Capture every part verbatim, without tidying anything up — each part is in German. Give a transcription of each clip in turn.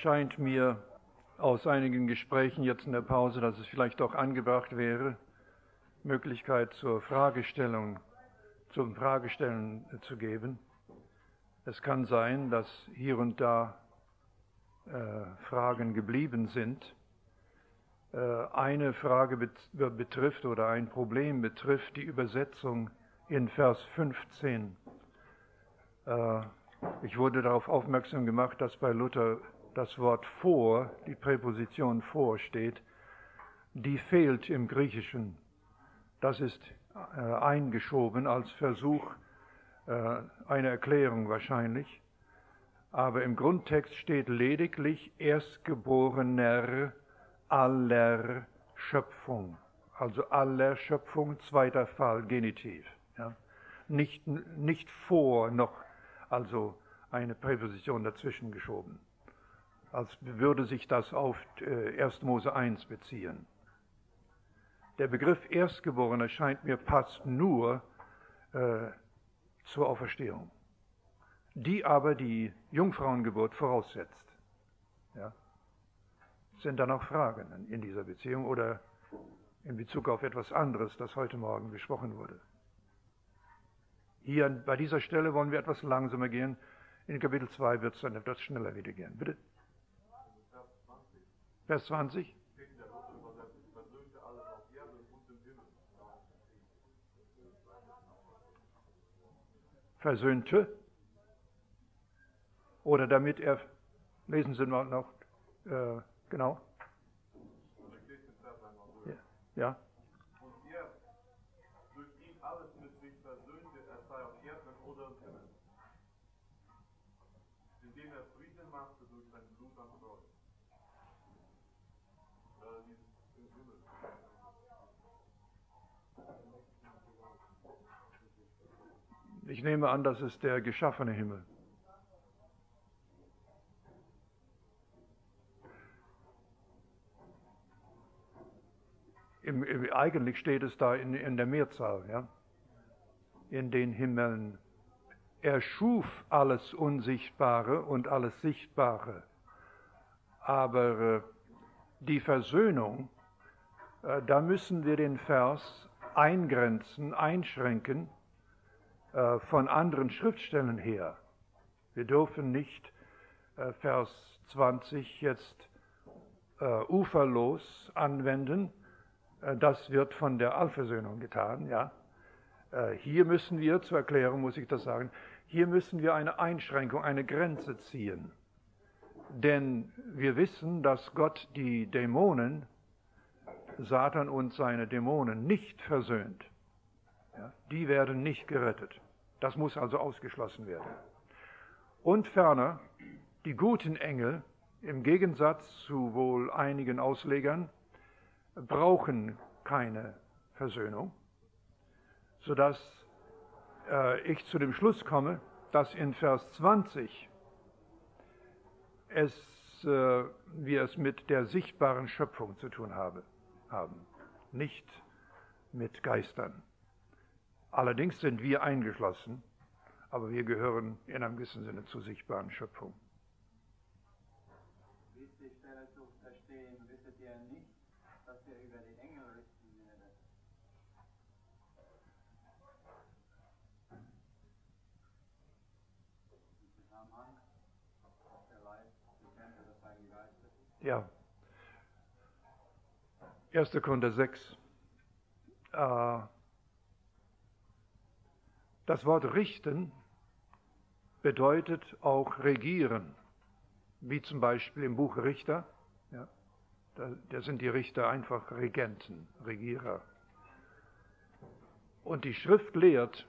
erscheint mir aus einigen Gesprächen jetzt in der Pause, dass es vielleicht auch angebracht wäre, Möglichkeit zur Fragestellung, zum Fragestellen zu geben. Es kann sein, dass hier und da äh, Fragen geblieben sind. Äh, eine Frage bet- betrifft oder ein Problem betrifft die Übersetzung in Vers fünfzehn. Äh, ich wurde darauf aufmerksam gemacht, dass bei Luther das Wort vor, die Präposition vor steht, die fehlt im Griechischen. Das ist äh, eingeschoben als Versuch, äh, eine Erklärung wahrscheinlich. Aber im Grundtext steht lediglich Erstgeborener aller Schöpfung. Also aller Schöpfung, zweiter Fall, Genitiv. Ja. Nicht, nicht vor noch, also eine Präposition dazwischen geschoben. Als würde sich das auf äh, erster Mose eins beziehen. Der Begriff Erstgeborener scheint mir passt nur äh, zur Auferstehung, die aber die Jungfrauengeburt voraussetzt. Ja. Sind da noch Fragen in dieser Beziehung oder in Bezug auf etwas anderes, das heute Morgen besprochen wurde? Hier bei dieser Stelle wollen wir etwas langsamer gehen. In Kapitel zwei wird es dann etwas schneller wieder gehen. Bitte? Vers zwanzig. Versöhnte. Oder damit er, lesen Sie mal noch, äh, genau. Ja. ja. Und er durch ihn alles mit sich versöhnte, er sei auf Erden oder im Himmel. Indem er Frieden machte durch sein Blut am Kreuz. Äh, dieses im Himmel. Ich nehme an, das ist der geschaffene Himmel. Im, im, eigentlich steht es da in, in der Mehrzahl, ja? In den Himmeln. Er schuf alles Unsichtbare und alles Sichtbare. Aber äh, die Versöhnung, äh, da müssen wir den Vers eingrenzen, einschränken äh, von anderen Schriftstellen her. Wir dürfen nicht äh, Vers zwanzig jetzt äh, uferlos anwenden. Das wird von der Allversöhnung getan, ja. Hier müssen wir, zur Erklärung muss ich das sagen, hier müssen wir eine Einschränkung, eine Grenze ziehen. Denn wir wissen, dass Gott die Dämonen, Satan und seine Dämonen nicht versöhnt. Ja, die werden nicht gerettet. Das muss also ausgeschlossen werden. Und ferner, die guten Engel, im Gegensatz zu wohl einigen Auslegern, brauchen keine Versöhnung, sodass äh, ich zu dem Schluss komme, dass in Vers zwanzig es, äh, wir es mit der sichtbaren Schöpfung zu tun habe, haben, nicht mit Geistern. Allerdings sind wir eingeschlossen, aber wir gehören in einem gewissen Sinne zur sichtbaren Schöpfung. Wie ist die Stelle zu verstehen? Wisset ihr nicht, dass wir über die Engel richten werden? Im Zusammenhang, dass der Leib, die Tempel des Heiligen Geistes. Ja. erster Korinther sechs. Äh, das Wort richten bedeutet auch regieren, wie zum Beispiel im Buch Richter. Ja. Da, da sind die Richter einfach Regenten, Regierer. Und die Schrift lehrt,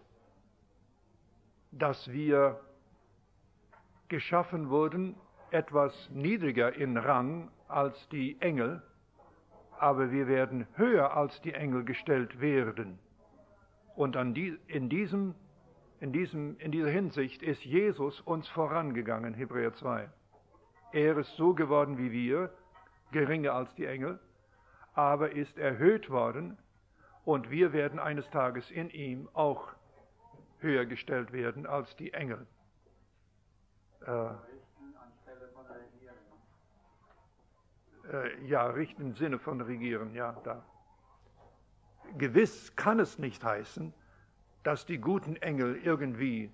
dass wir geschaffen wurden, etwas niedriger in Rang als die Engel, aber wir werden höher als die Engel gestellt werden. Und an die, in, diesem, in, diesem, in dieser Hinsicht ist Jesus uns vorangegangen, Hebräer zwei. Er ist so geworden wie wir, geringer als die Engel, aber ist erhöht worden und wir werden eines Tages in ihm auch höher gestellt werden als die Engel. Äh, Äh, ja, richten im Sinne von regieren, ja, da. Gewiss kann es nicht heißen, dass die guten Engel irgendwie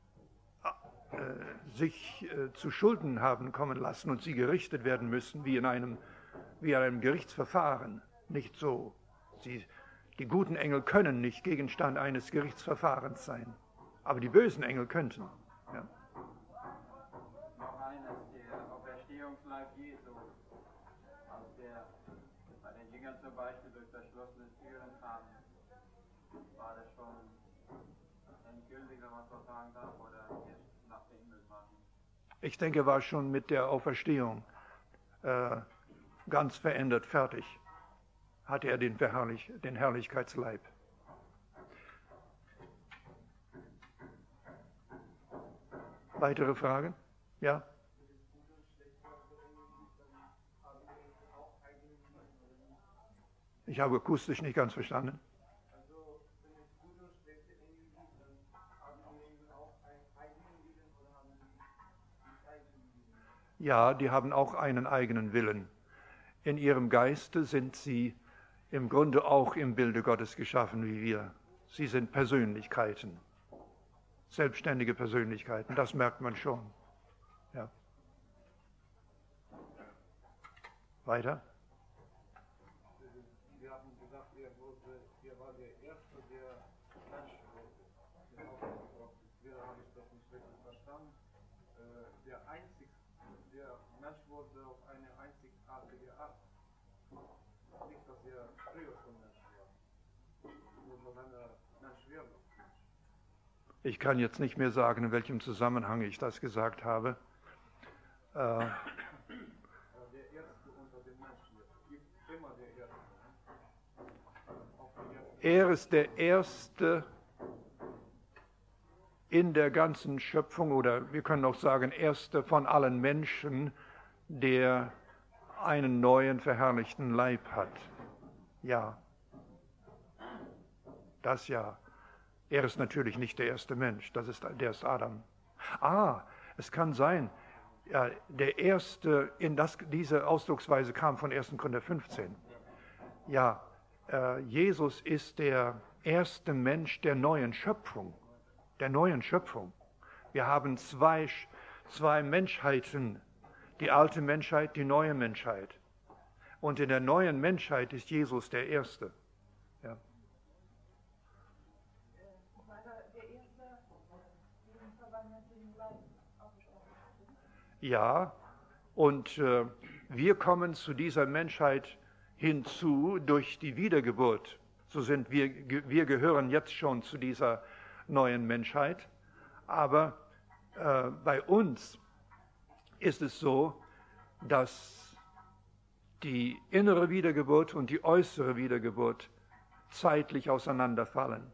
äh, sich äh, zu Schulden haben kommen lassen und sie gerichtet werden müssen, wie in einem, wie in einem Gerichtsverfahren. Nicht so. Sie, die guten Engel können nicht Gegenstand eines Gerichtsverfahrens sein, aber die bösen Engel könnten. Ja. Noch eines, der Auferstehungsleib Jesu, als der bei den Jüngern zum Beispiel durch verschlossene Türen kam, war das schon endgültig, wenn man so sagen darf, oder erst nach der Himmelfahrt? Ich denke, er war schon mit der Auferstehung äh, ganz verändert, fertig. Hatte er den, Verherrlich, den Herrlichkeitsleib. Weitere Fragen? Ja? Ich habe akustisch nicht ganz verstanden. Also, wenn es gute und schlechte Engel gibt, dann haben die Engel auch einen eigenen Willen oder haben sie nicht eigenen Willen? Ja, die haben auch einen eigenen Willen. In ihrem Geiste sind sie im Grunde auch im Bilde Gottes geschaffen wie wir. Sie sind Persönlichkeiten, selbstständige Persönlichkeiten, das merkt man schon. Ja. Weiter? Wir haben gesagt, er, wurde, er war der Erste, der Mensch wurde. Wieder habe ich das nicht richtig verstanden. Äh, der einzig, der Mensch wurde auf eine einzigartige Art. Nicht, dass er früher schon Mensch war. Nur wenn er Mensch wird. Ich kann jetzt nicht mehr sagen, in welchem Zusammenhang ich das gesagt habe. Äh, Der Erste unter den Menschen ist immer der Erste. Auch der Erste. er ist der Erste in der ganzen Schöpfung, oder wir können auch sagen, Erste von allen Menschen, der einen neuen, verherrlichten Leib hat. Ja, das ja. Er ist natürlich nicht der erste Mensch, das ist, der ist Adam. Ah, es kann sein, ja, der erste, in das, diese Ausdrucksweise kam von ersten Korinther fünfzehn. Ja, äh, Jesus ist der erste Mensch der neuen Schöpfung, der neuen Schöpfung. Wir haben zwei, zwei Menschheiten, die alte Menschheit, die neue Menschheit. Und in der neuen Menschheit ist Jesus der Erste. Ja. Ja, und äh, wir kommen zu dieser Menschheit hinzu durch die Wiedergeburt. So sind wir, wir gehören jetzt schon zu dieser neuen Menschheit. Aber äh, bei uns ist es so, dass die innere Wiedergeburt und die äußere Wiedergeburt zeitlich auseinanderfallen.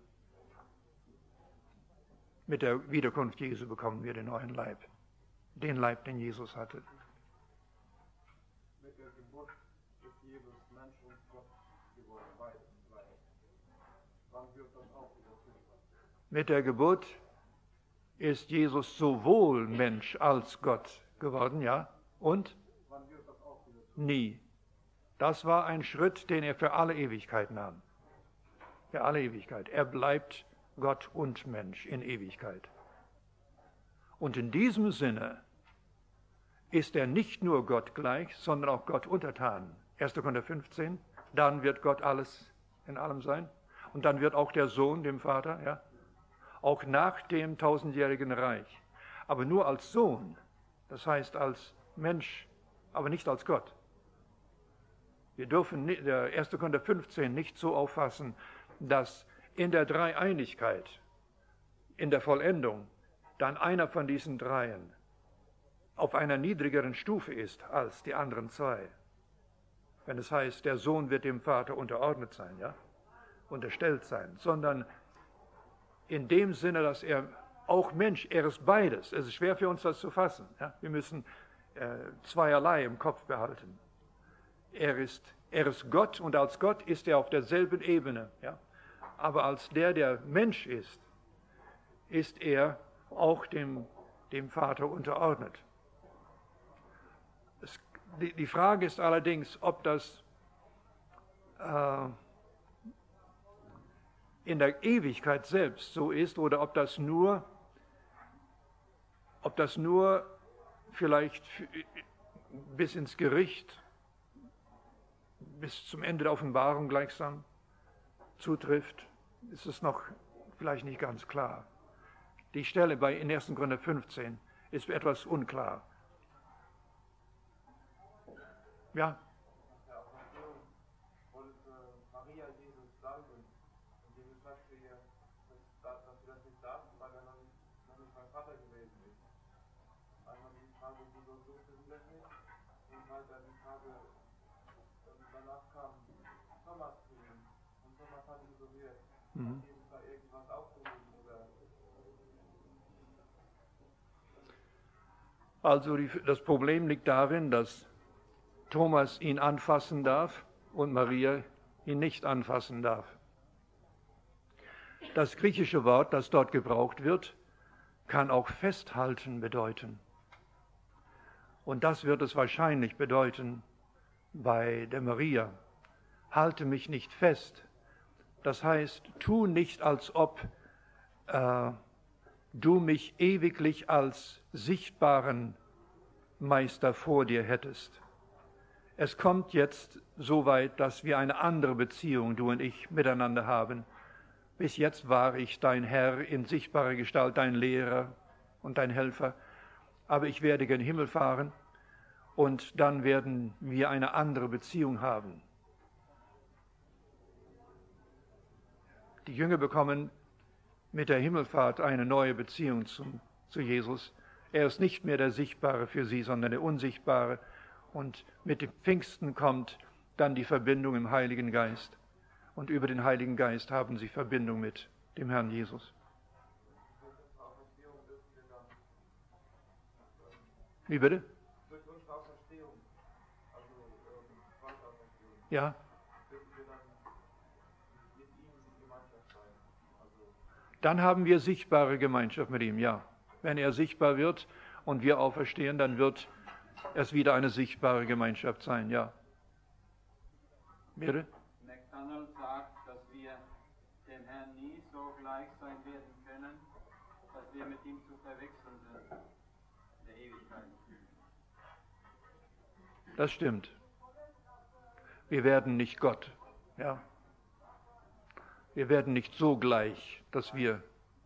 Mit der Wiederkunft Jesu bekommen wir den neuen Leib. Den Leib, den Jesus hatte. Mit der Geburt ist Jesus Mensch und Gott geworden, beides gleich. Wann wird das auch wieder tun? Mit der Geburt ist Jesus sowohl Mensch als Gott geworden, ja, und? Wann wird das auch wieder tun? Nie. Das war ein Schritt, den er für alle Ewigkeit nahm. Für alle Ewigkeit. Er bleibt Gott und Mensch in Ewigkeit. Und in diesem Sinne ist er nicht nur Gott gleich, sondern auch Gott untertan. erster Korinther fünfzehn, dann wird Gott alles in allem sein. Und dann wird auch der Sohn dem Vater, ja, auch nach dem tausendjährigen Reich. Aber nur als Sohn, das heißt als Mensch, aber nicht als Gott. Wir dürfen der erster Korinther fünfzehn nicht so auffassen, dass in der Dreieinigkeit, in der Vollendung, dann einer von diesen Dreien auf einer niedrigeren Stufe ist als die anderen zwei. Wenn es heißt, der Sohn wird dem Vater unterordnet sein, ja, unterstellt sein, sondern in dem Sinne, dass er auch Mensch, er ist beides. Es ist schwer für uns, das zu fassen. Ja? Wir müssen äh, zweierlei im Kopf behalten. Er ist, er ist Gott und als Gott ist er auf derselben Ebene. Ja? Aber als der, der Mensch ist, ist er auch dem, dem Vater unterordnet. Es, die, die Frage ist allerdings, ob das äh, in der Ewigkeit selbst so ist oder ob das nur, ob das nur vielleicht bis ins Gericht, bis zum Ende der Offenbarung gleichsam zutrifft, ist es noch vielleicht nicht ganz klar. Die Stelle bei in ersten Korinther fünfzehn ist etwas unklar. Ja? Ja, wollte Maria Jesus salben. Und Jesus sagte ihr, dass, dass sie das nicht darf, weil er noch nicht, noch nicht mein Vater gewesen ist. Einmal die Frage, wieso durfte sie das nicht? Und weiter die Frage, danach kam Thomas zu ihm. Und Thomas hat ihn berührt. Mhm. Jesus da irgendwas aufgehoben oder. Also die, das Problem liegt darin, dass Thomas ihn anfassen darf und Maria ihn nicht anfassen darf. Das griechische Wort, das dort gebraucht wird, kann auch festhalten bedeuten. Und das wird es wahrscheinlich bedeuten bei der Maria. Halte mich nicht fest. Das heißt, tu nicht, als ob äh, du mich ewiglich als sichtbaren Meister vor dir hättest. Es kommt jetzt so weit, dass wir eine andere Beziehung, du und ich, miteinander haben. Bis jetzt war ich dein Herr in sichtbarer Gestalt, dein Lehrer und dein Helfer. Aber ich werde gen Himmel fahren und dann werden wir eine andere Beziehung haben. Die Jünger bekommen mit der Himmelfahrt eine neue Beziehung zum, zu Jesus. Er ist nicht mehr der Sichtbare für sie, sondern der Unsichtbare. Und mit dem Pfingsten kommt dann die Verbindung im Heiligen Geist. Und über den Heiligen Geist haben sie Verbindung mit dem Herrn Jesus. Wie bitte? Ja. Dann haben wir sichtbare Gemeinschaft mit ihm, ja. Wenn er sichtbar wird und wir auferstehen, dann wird es wieder eine sichtbare Gemeinschaft sein, ja. Bitte? McDonald sagt, dass wir dem Herrn nie so gleich sein werden können, dass wir mit ihm zu verwechseln sind in der Ewigkeit. Das stimmt. Wir werden nicht Gott, ja. Wir werden nicht so gleich, dass wir...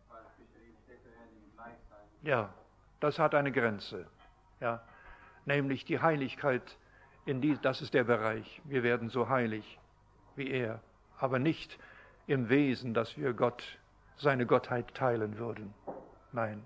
Ja, das hat eine Grenze, ja. Nämlich die Heiligkeit, in die, das ist der Bereich. Wir werden so heilig wie er, aber nicht im Wesen, dass wir Gott, seine Gottheit teilen würden. Nein.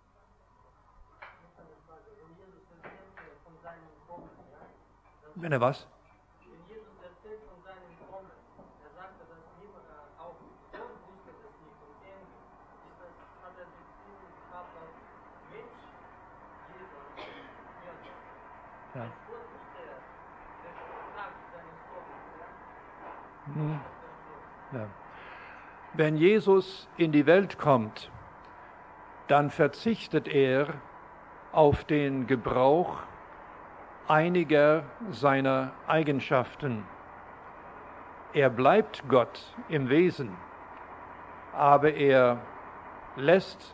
Wenn er was? Wenn Jesus erzählt von seinem Kommen, er sagte, dass niemand auch Sohn wusste das nicht. Und irgendwie ist das, hat er Beziehung gehabt als Mensch, Jesus, Ja. als Gott ist er, der Tag seines Todes. Hm. Ja. Wenn Jesus in die Welt kommt, dann verzichtet er auf den Gebrauch einiger seiner Eigenschaften. Er bleibt Gott im Wesen, aber er lässt,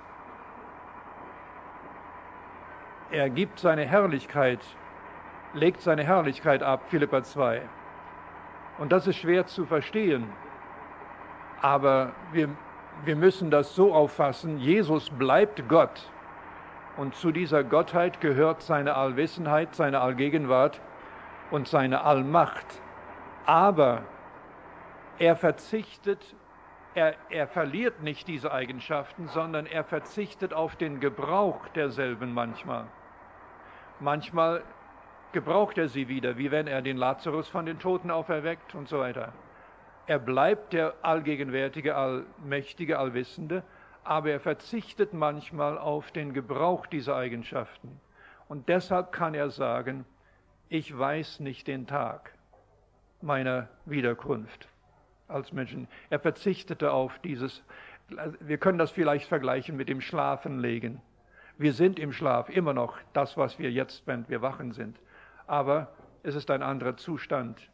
er gibt seine Herrlichkeit, legt seine Herrlichkeit ab, Philipper zwei. Und das ist schwer zu verstehen, aber wir, wir müssen das so auffassen, Jesus bleibt Gott. Und zu dieser Gottheit gehört seine Allwissenheit, seine Allgegenwart und seine Allmacht. Aber er verzichtet, er, er verliert nicht diese Eigenschaften, sondern er verzichtet auf den Gebrauch derselben manchmal. Manchmal gebraucht er sie wieder, wie wenn er den Lazarus von den Toten auferweckt und so weiter. Er bleibt der allgegenwärtige, allmächtige, allwissende, aber er verzichtet manchmal auf den Gebrauch dieser Eigenschaften. Und deshalb kann er sagen, ich weiß nicht den Tag meiner Wiederkunft als Menschen. Er verzichtete auf dieses, wir können das vielleicht vergleichen mit dem Schlafenlegen. Wir sind im Schlaf immer noch das, was wir jetzt, wenn wir wachen sind. Aber es ist ein anderer Zustand.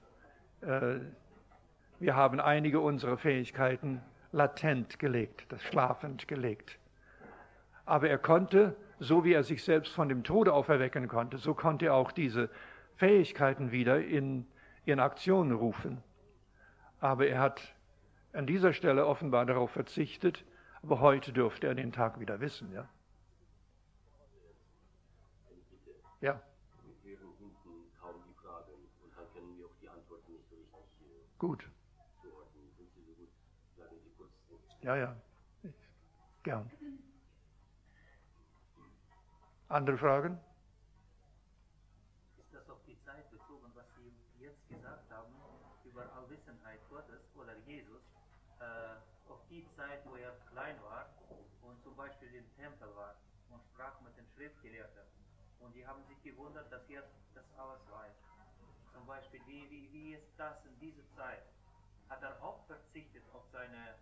Wir haben einige unserer Fähigkeiten latent gelegt, das schlafend gelegt. Aber er konnte, so wie er sich selbst von dem Tode auferwecken konnte, so konnte er auch diese Fähigkeiten wieder in, in Aktion rufen. Aber er hat an dieser Stelle offenbar darauf verzichtet, aber heute dürfte er den Tag wieder wissen. Ja. Ja. Wir hören hinten kaum die Fragen und dann können wir auch die Antworten nicht so richtig äh, Gut. zuordnen. Sind Sie so gut? Sagen Sie kurz. Ja, ja. Gern. Andere Fragen? Ist das auf die Zeit bezogen, was Sie jetzt gesagt haben, über Allwissenheit Gottes oder Jesus, äh, auf die Zeit, wo er klein war und zum Beispiel im Tempel war und sprach mit den Schriftgelehrten und die haben sich gewundert, dass er das alles weiß. Zum Beispiel, wie, wie, wie ist das in dieser Zeit? Hat er auch verzichtet auf seine,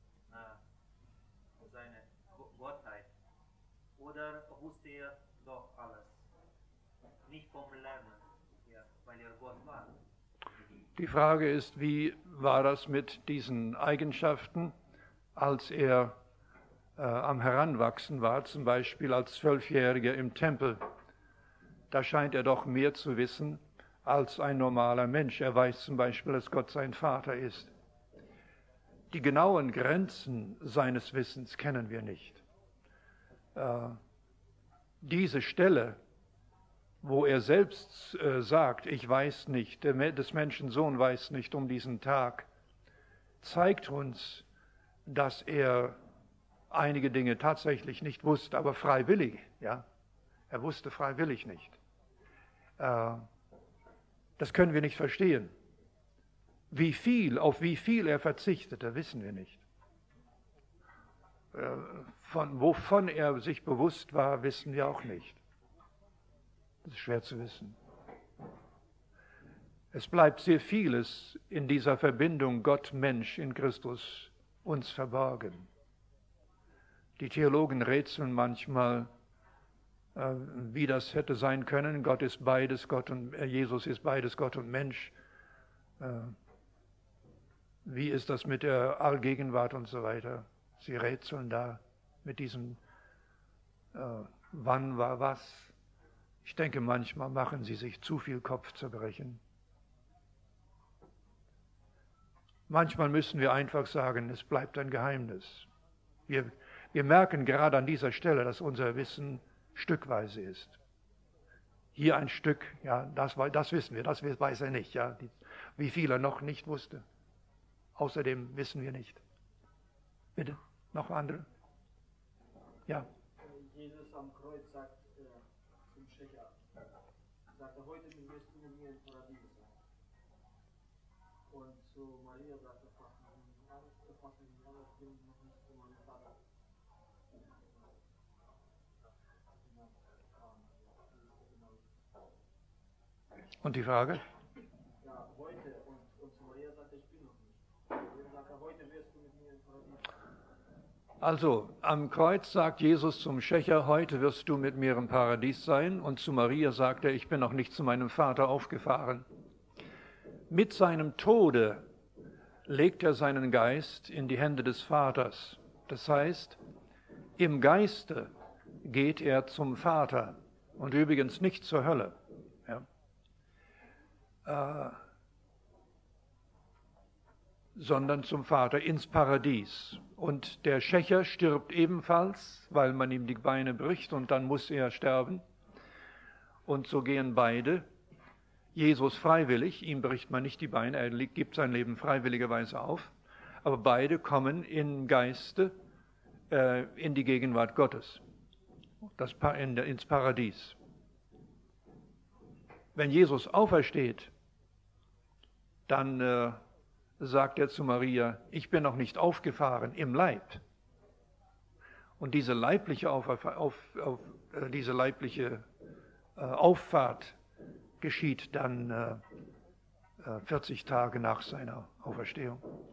äh, seine Gottheit? Oder wusste er doch alles? Nicht vom Lernen her, weil er Gott war. Die Frage ist, wie war das mit diesen Eigenschaften, als er äh, am Heranwachsen war, zum Beispiel als Zwölfjähriger im Tempel? Da scheint er doch mehr zu wissen als ein normaler Mensch. Er weiß zum Beispiel, dass Gott sein Vater ist. Die genauen Grenzen seines Wissens kennen wir nicht. Äh, diese Stelle, wo er selbst äh, sagt, ich weiß nicht, der, des Menschen Sohn weiß nicht um diesen Tag, zeigt uns, dass er einige Dinge tatsächlich nicht wusste, aber freiwillig. Ja? Er wusste freiwillig nicht. Äh, das können wir nicht verstehen. Wie viel, auf wie viel er verzichtete, wissen wir nicht. Äh, von, wovon er sich bewusst war, wissen wir auch nicht. Das ist schwer zu wissen. Es bleibt sehr vieles in dieser Verbindung Gott-Mensch in Christus uns verborgen. Die Theologen rätseln manchmal, äh, wie das hätte sein können. Gott ist beides, Gott und äh, Jesus ist beides, Gott und Mensch. Äh, wie ist das mit der Allgegenwart und so weiter? Sie rätseln da mit diesem, äh, wann war was. Ich denke, manchmal machen sie sich zu viel Kopfzerbrechen. Manchmal müssen wir einfach sagen, es bleibt ein Geheimnis. Wir, wir merken gerade an dieser Stelle, dass unser Wissen stückweise ist. Hier ein Stück, ja, das, das wissen wir, das weiß er nicht, ja, die, wie viel er noch nicht wusste. Außerdem wissen wir nicht. Bitte, noch andere? Ja. Jesus am Kreuz sagt äh, zum Schächer, sagt er, heute wirst du mit mir im Paradies sein. Und zu Maria sagt er, fast nicht, ich bin noch nicht zu meinem Vater. Und die Frage? Ja, heute. Und, und zu Maria sagt er, ich bin noch nicht. Dann sagt er, heute wirst du mit mir im Paradies sein. Also, am Kreuz sagt Jesus zum Schächer, heute wirst du mit mir im Paradies sein. Und zu Maria sagt er, ich bin noch nicht zu meinem Vater aufgefahren. Mit seinem Tode legt er seinen Geist in die Hände des Vaters. Das heißt, im Geiste geht er zum Vater und übrigens nicht zur Hölle. Ja. Äh, sondern zum Vater ins Paradies. Und der Schächer stirbt ebenfalls, weil man ihm die Beine bricht und dann muss er sterben. Und so gehen beide. Jesus freiwillig, ihm bricht man nicht die Beine, er gibt sein Leben freiwilligerweise auf, aber beide kommen im Geiste äh, in die Gegenwart Gottes, das pa- in, ins Paradies. Wenn Jesus aufersteht, dann äh, sagt er zu Maria, ich bin noch nicht aufgefahren im Leib. Und diese leibliche, auf, auf, auf, äh, diese leibliche äh, Auffahrt geschieht dann äh, vierzig Tage nach seiner Auferstehung.